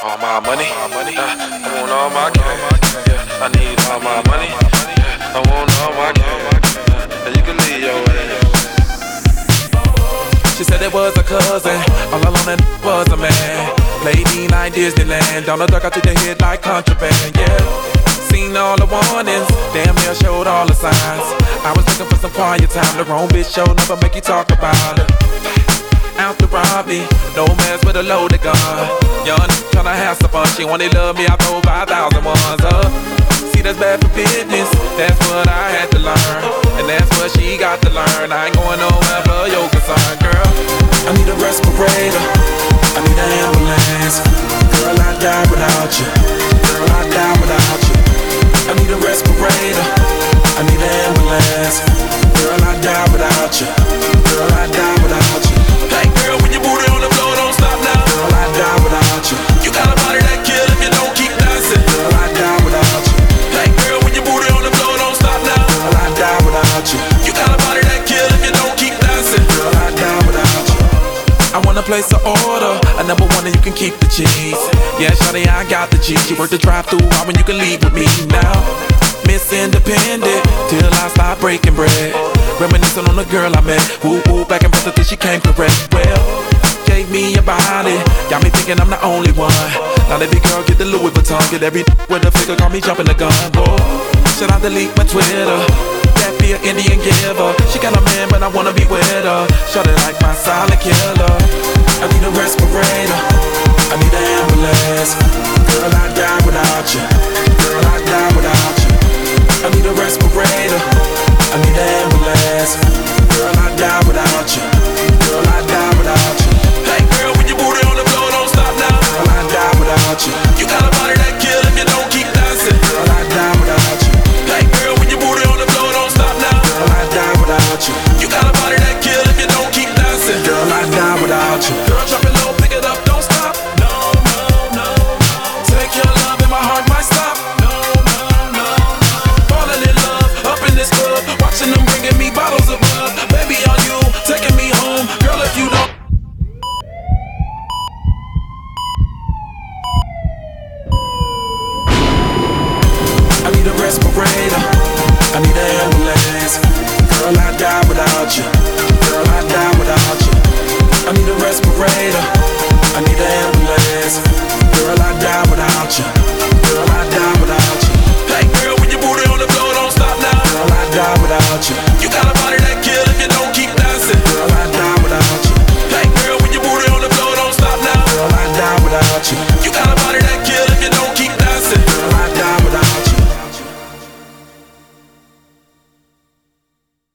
All my money, I want all my cash. Yeah, I need all my money. Yeah, I want all my cash. And you can leave your ass. She said it was a cousin, all alone and was a man. Played me like Disneyland, down the dark I took the hit like contraband, yeah. Seen all the warnings, damn near showed all the signs. I was looking for some quiet time, the wrong bitch showed up and make you talk about it. Out to rob me, no mess with a loaded gun. Young tryna have some fun, she wanna love me, I throw 5,000 ones up. See, that's bad for business, that's what I had to learn. And that's what she got to learn, I ain't going nowhere for your concern, girl. I need a respirator, I need an ambulance. Girl, I die without you, girl, I die without you. I need a respirator, I need an ambulance. Girl, I die without you, girl, I die without you. Hey girl, when your booty on the floor, don't stop now. Girl, I die without you. You got a body that kill if you don't keep dancing. Girl, I die without you. Hey girl, when your booty on the floor, don't stop now. Girl, I die without you. You got a body that kill if you don't keep dancing. Girl, I die without you. I wanna place an order, a number one and you can keep the cheese. Yeah, shawty, I got the cheese. You work the drive-thru out when you can leave with me now. Miss Independent, till I stop breaking bread. Reminiscing on the girl I met, woo woo, back and forth until she came correct. Well, gave me a body, got me thinking I'm the only one. Now every girl get the Louis Vuitton, get every with a figure, call me jumping the gun. Whoa, should I delete my Twitter? That be an Indian giver. She got a man, but I wanna be with her. Shorty like my silent killer.